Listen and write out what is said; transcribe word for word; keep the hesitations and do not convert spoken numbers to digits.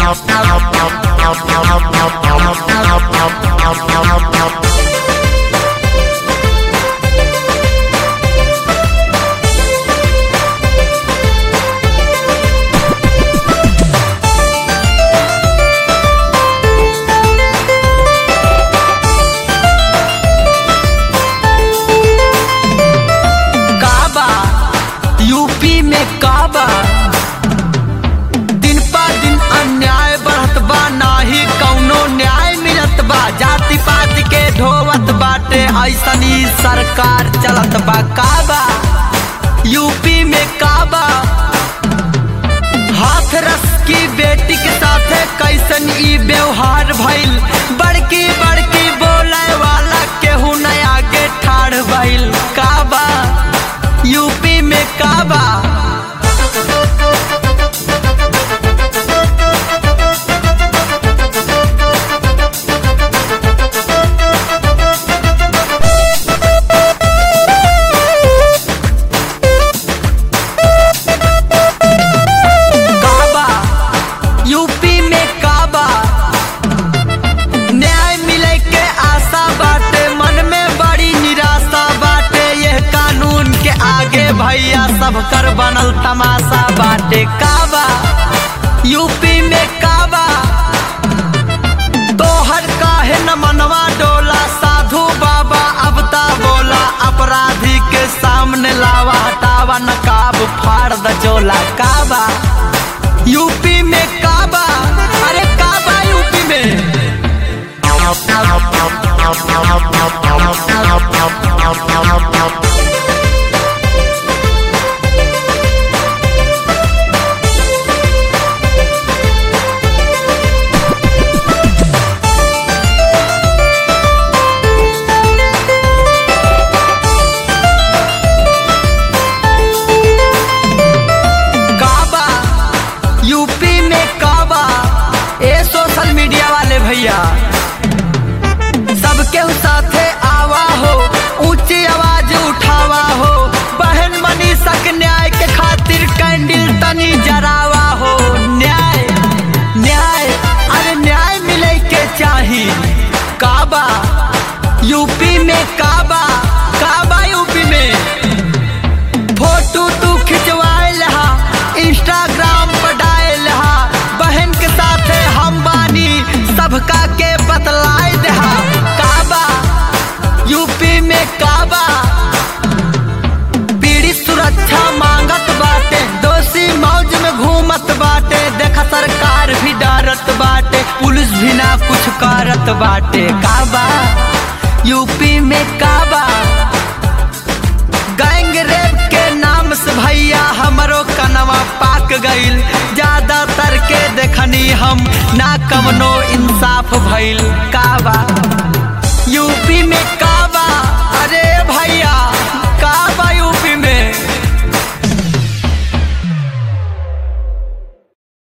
UP में काबा दिन पा दिन अन्याय बढ़त बा, नाही कौनो न्याय मिलत बा। जाति पाति के ढोवत बाटे, ऐसनी सरकार चलत बा। काबा यूपी में काबा हाथ रस की बेटी के साथे कैसन ई व्यवहार भइल। बड़की बड़की बोले वाला केहू न आगे ठाड़ भइल। काबा यूपी में काबा यूपी में काबा न्याय मिले के आशा बाटे, मन में बड़ी निराशा बाटे। यह कानून के आगे भैया सब कर बनल तमाशा बाटे। काबा यूपी में काबा तोहर काहे न मनवा डोला, साधु बाबा अब ता बोला। अपराधी के सामने लावा, हटावा नकाब फाड़ द चोला। काबा यूपी में काबा, अरे काबा यूपी में। यूपी में काबा ए सोशल मीडिया वाले भैया सबके साथे आवा हो, ऊंची आवाज उठावा हो। बहन मनीषा के न्याय के खातिर कैंडल तनी जरावा हो। न्याय न्याय अरे न्याय मिले के चाही। काबा यूपी में काबा, काबा यूपी में। फोटो तू खिंचवाए लहा, इंस्टाग्राम पर डाल हा। बहन के साथे हम बानी, सबका के बतलाए दहा। काबा यूपी में काबा पीड़ित सुरक्षा मांगत बाटे, दोषी मौज में घूमत बाटे। देखा सरकार भी डरत बाटे, पुलिस भी ना कुछ करत बाटे। काबा यूपी में काबा गैंग रेप के नाम से भैया हमरो कनवा पाक गइल। ज्यादातर के देखनी हम ना कवनो इंसाफ भइल। काबा यूपी में का